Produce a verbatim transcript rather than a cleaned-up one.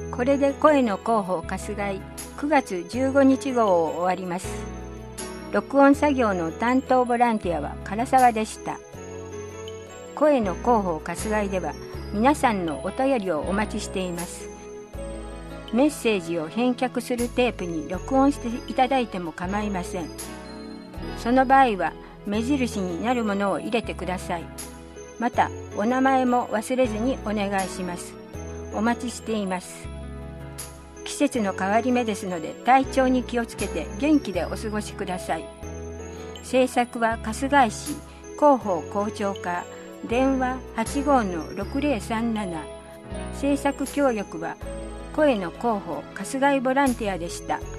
これで声の広報春日井くがつじゅうごにち号を終わります。録音作業の担当ボランティアは唐沢でした。声の広報春日井では皆さんのお便りをお待ちしています。メッセージを返却するテープに録音していただいても構いません。その場合は目印になるものを入れてください。またお名前も忘れずにお願いします。お待ちしています。季節の変わり目ですので体調に気をつけて元気でお過ごしください。制作は春日井市広報校長課、電話 はちごーのろくぜろさんなな、制作協力は声の広報春日井ボランティアでした。